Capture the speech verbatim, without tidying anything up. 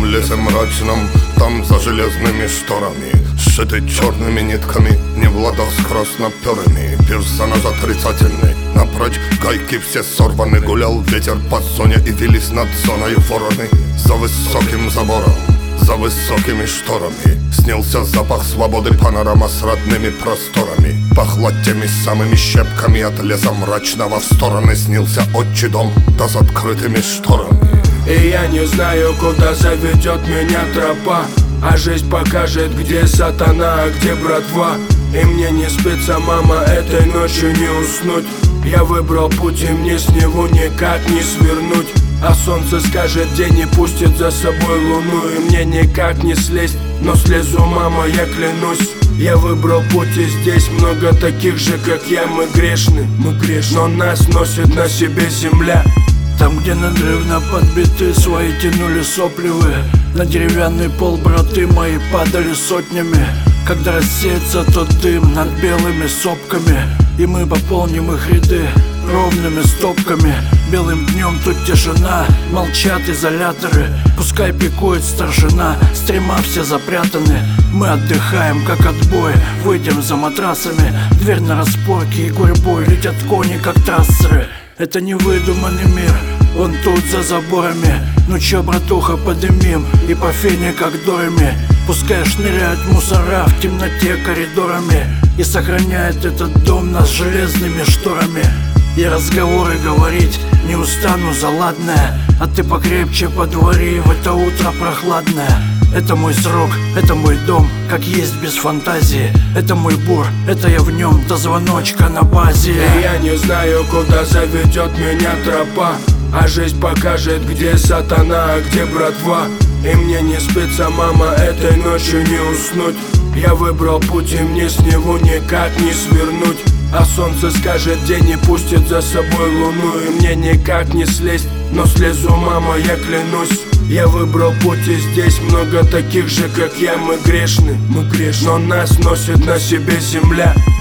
лесе мрачном, там за железными шторами, сшиты черными нитками, не в ладах с красноперыми. Персонаж отрицательный, напрочь гайки все сорваны. Гулял ветер по зоне и вились над зоной вороны. За высоким забором, за высокими шторами снился запах свободы, панорама с родными просторами. Пахло теми самыми щепками от леса мрачного в стороны. Снился отчий дом, да с открытыми шторами. И я не знаю, куда заведет меня тропа, а жизнь покажет, где сатана, а где братва. И мне не спится, мама, этой ночью не уснуть. Я выбрал путь, и мне с него никак не свернуть. А солнце скажет день и пустит за собой луну. И мне никак не слезть, но слезу, мама, я клянусь. Я выбрал путь, и здесь много таких же, как я. Мы грешны, мы грешны, но нас носит на себе земля. Там, где надрывно подбиты свои тянули сопливые, на деревянный пол браты мои падали сотнями. Когда рассеется тот дым над белыми сопками, и мы пополним их ряды ровными стопками. Белым днем тут тишина, молчат изоляторы. Пускай пикует старшина, стрима все запрятаны. Мы отдыхаем, как отбой, выйдем за матрасами. Дверь на распорке и гурьбой летят кони, как трассеры. Это невыдуманный мир, он тут за заборами. Ну чё, братуха, подымим и по фене, как дорами. Пускай шныряют мусора в темноте коридорами, и сохраняет этот дом нас железными шторами. И разговоры говорить не устану, заладное. А ты покрепче подвори в это утро прохладное. Это мой срок, это мой дом, как есть без фантазии. Это мой бур, это я в нем до звоночка на базе. И я не знаю, куда заведет меня тропа, а жизнь покажет, где сатана, а где братва. И мне не спится, мама, этой ночью не уснуть. Я выбрал путь, и мне с него никак не свернуть. А солнце скажет день и пустит за собой луну. И мне никак не слезть, но слезу, мама, я клянусь. Я выбрал путь, и здесь много таких же, как я. Мы грешны, мы грешны, но нас носит на себе земля.